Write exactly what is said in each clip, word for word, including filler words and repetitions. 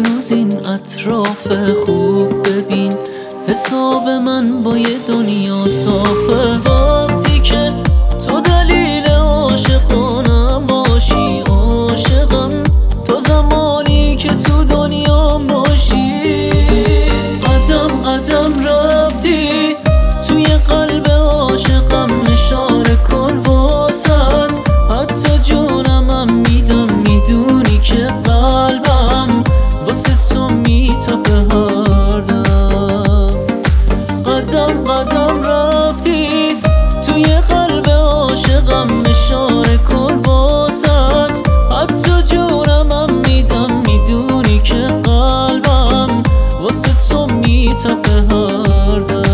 هنوز این اطراف خوب ببین، حساب من با یه دنیا صافه. وقتی که تو دلیل عاشقانم باشی، عاشقم تو زمانی که تو دنیا باشی. قدم قدم رفتی توی قلب عاشقم، اشاره کن واسط حتی جونم هم میدم، میدونی که قلبم واسه تو میتپه هر دم. قدم قدم رفتی توی قلب عاشقم، اشاره کن واسط حتی جونم هم میدم، میدونی که قلبم واسه تو میتپه هر دم.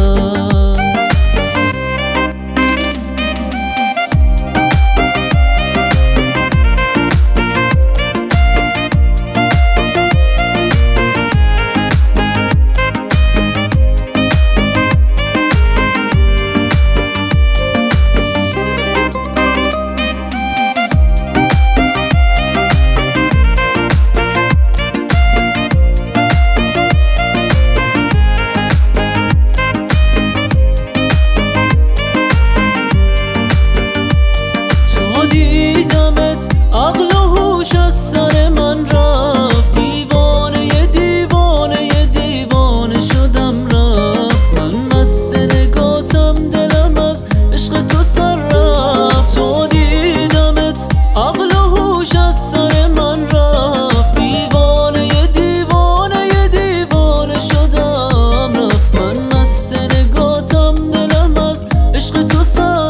دیدمت عقل و هوش از سر من رفت، دیوانه ی دیوانه ی دیوانه شدم رفت. من مست نگاتم، دلم از عشق تو سر رفت. تو دیدمت عقل و هوش از سر من رفت، دیوانه ی دیوانه ی دیوانه شدم رفت. من مست نگاتم، دلم از عشق تو سر.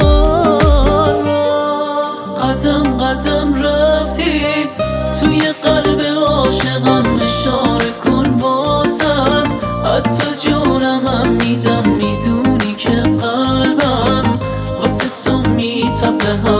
قدم قدم رفتی توی قلب عاشقم، اشاره کن واسط حتی جونم هم میدم، میدونی که قلبم واسه تو میتپه.